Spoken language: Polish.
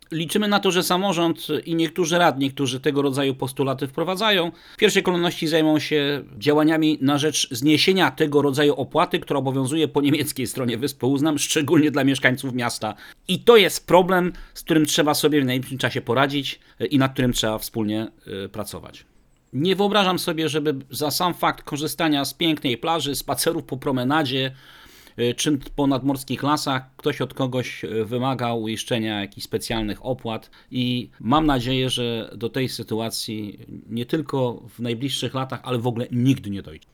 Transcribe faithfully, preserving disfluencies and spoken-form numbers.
Liczymy na to, że samorząd i niektórzy radni, którzy tego rodzaju postulaty wprowadzają, w pierwszej kolejności zajmą się działaniami na rzecz zniesienia tego rodzaju opłaty, która obowiązuje po niemieckiej stronie Wyspy Uznam, szczególnie dla mieszkańców miasta. I to jest problem, z którym trzeba sobie w najbliższym czasie poradzić i nad którym trzeba wspólnie pracować. Nie wyobrażam sobie, żeby za sam fakt korzystania z pięknej plaży, spacerów po promenadzie, czy po nadmorskich lasach ktoś od kogoś wymagał uiszczenia jakichś specjalnych opłat i mam nadzieję, że do tej sytuacji nie tylko w najbliższych latach, ale w ogóle nigdy nie dojdzie.